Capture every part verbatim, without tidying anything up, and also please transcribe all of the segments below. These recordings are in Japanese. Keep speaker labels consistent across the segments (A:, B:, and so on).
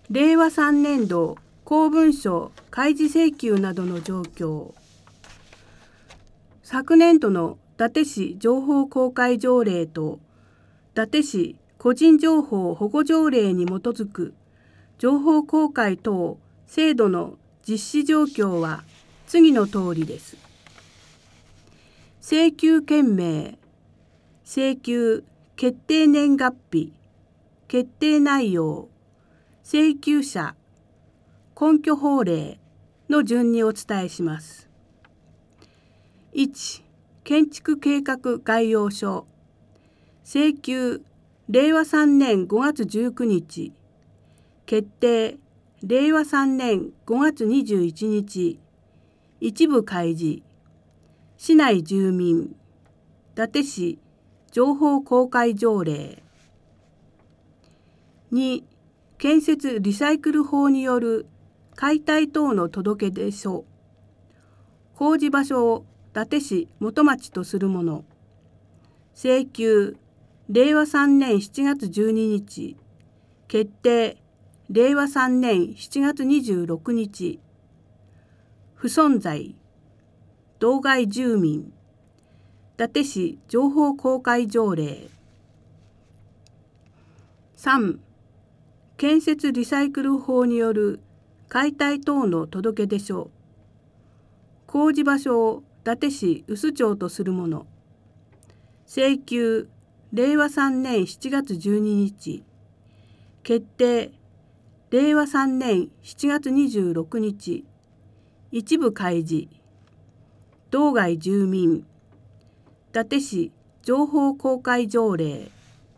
A: れいわさんねんど公文書開示請求などの状況。昨年度の伊達市情報公開条例と伊達市個人情報保護条例に基づく情報公開等制度の実施状況は次の通りです。請求件名、請求決定年月日、決定内容、請求者、根拠法令の順にお伝えします。いち、建築計画概要書。請求、れいわさんねんごがつじゅうくにち。決定、れいわさんねんごがつにじゅういちにち。一部開示。市内住民、伊達市情報公開条例。に、建設リサイクル法による解体等の届出書。工事場所を伊達市元町とするもの。請求、れいわさんねんしちがつじゅうににち。決定、れいわさんねんしちがつにじゅうろくにち。不存在、道外住民、伊達市情報公開条例。さん、建設リサイクル法による解体等の届出書。工事場所を伊達市臼町とするもの。請求、れいわさんねんしちがつじゅうににち。決定、れいわさんねんしちがつにじゅうろくにち。一部開示。道外住民、伊達市情報公開条例。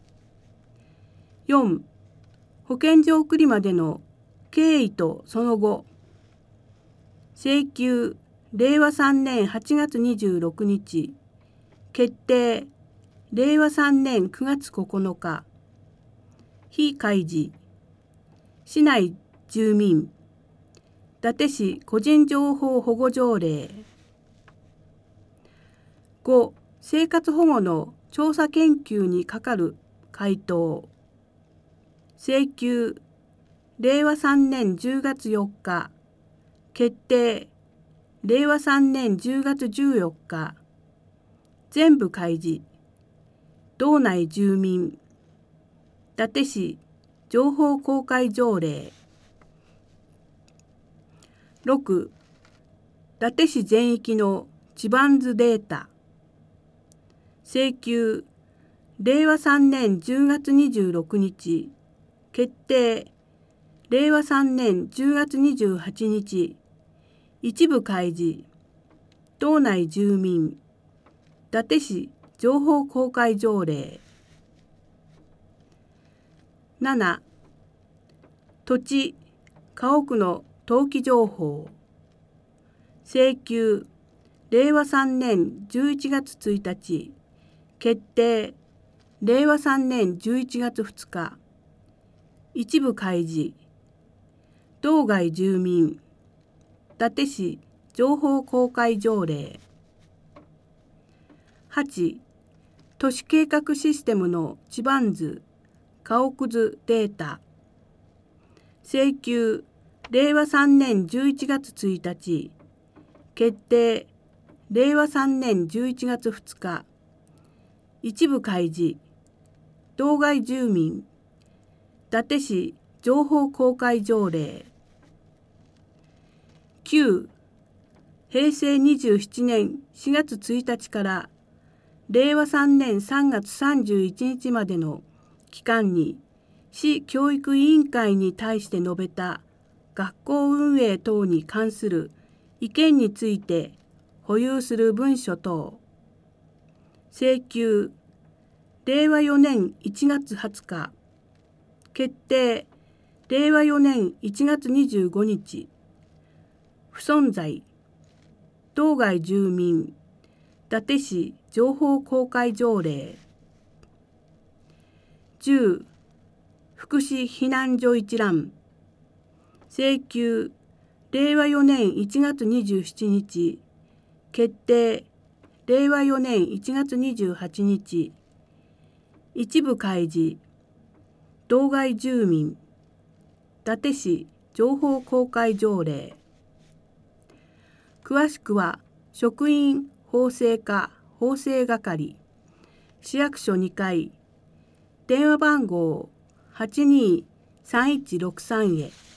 A: よん、保健所送りまでの経緯とその後。請求、れいわさんねんはちがつにじゅうろくにち。決定、れいわさんねんくがつここのか。非開示。市内住民、伊達市個人情報保護条例。ご、生活保護の調査研究に係る回答。請求、れいわさんねんじゅうがつよっか。決定、れいわさんねんじゅうがつじゅうよっか。全部開示。道内住民、伊達市情報公開条例。ろく、伊達市全域の地盤図データ。請求、れいわさんねんじゅうがつにじゅうろくにち。決定、れいわさんねんじゅうがつにじゅうはちにち。一部開示。道内住民、伊達市情報公開条例。なな、土地、家屋の登記情報。請求、れいわさんねんじゅういちがつついたち。決定、れいわさんねんじゅういちがつふつか。一部開示。道外住民、伊達市情報公開条例。はち、都市計画システムの地盤図、家屋図データ。請求、れいわさんねんじゅういちがつついたち。決定、れいわさんねんじゅういちがつふつか。一部開示。道外住民、伊達市情報公開条例。きゅう、へいせいにじゅうななねんしがつついたちかられいわさんねんさんがつさんじゅういちにちまでの期間に市教育委員会に対して述べた学校運営等に関する意見について保有する文書等。請求、れいわよねんいちがつはつか。決定、れいわよねんいちがつにじゅうごにち。不存在。道外住民、伊達市情報公開条例。じゅう、福祉避難所一覧。請求、れいわよねんいちがつにじゅうしちにち。決定、れいわよねんいちがつにじゅうはちにち。一部開示。道外住民、伊伊達市情報公開条例。詳しくは職員法制課法制係市役所にかい電話番号 はちにーさんいちろくさん へ。